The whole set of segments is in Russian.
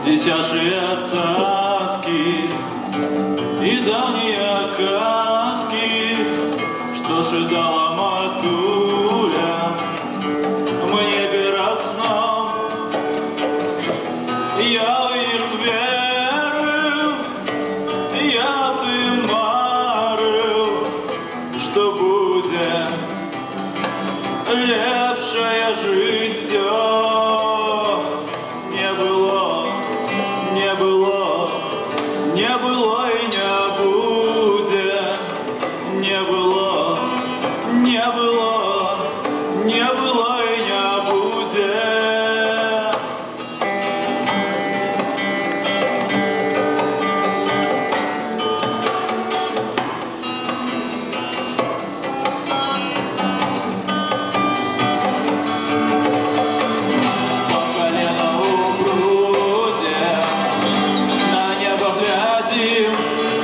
Дитячие цацки и давние казки, что ждала матуля мне перед сном. Я в них верил, я тим марил, что будет лепшее життя. Не было и не будет, не было, не было, не было и не будет. По колено в груди, на небо глядим,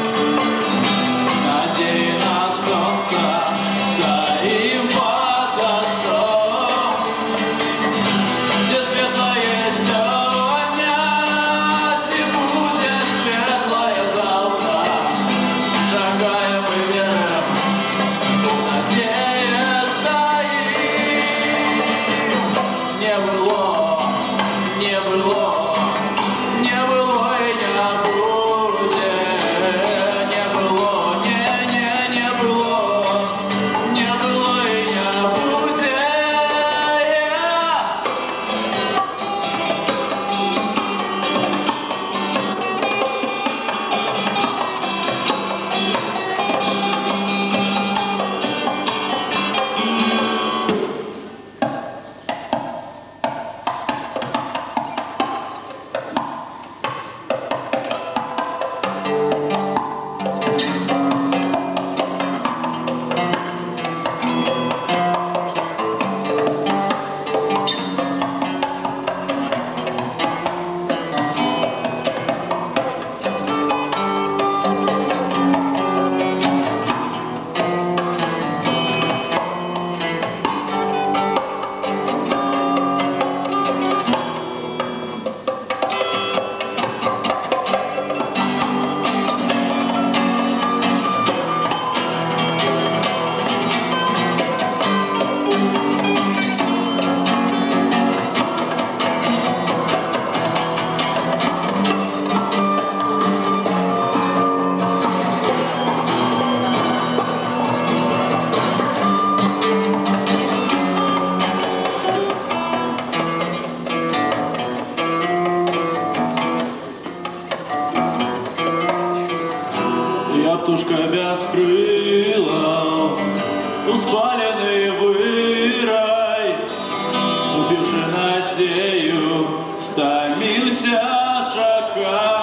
надеясь на солнце, стоим под дождем, где светлое сегодня, и будет светлое завтра. Шагаем и верим, надеясь стоим. Не было, не было, не было и не будет. Не было, не было, не было и не будет. Я птушка без крылов, успаленный вырай, убивший надею, стомился шакал.